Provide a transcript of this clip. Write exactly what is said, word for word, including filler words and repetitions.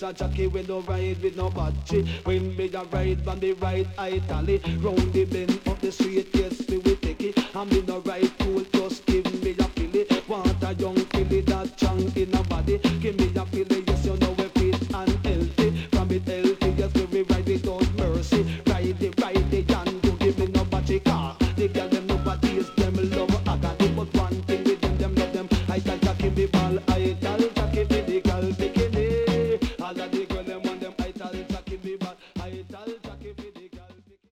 a jockey when no ride with no battery. When me a ride on the right eye tally, round the bend up the street, yes me we take it. And me no ride cool, just give me a filly. Want a young filly that chunk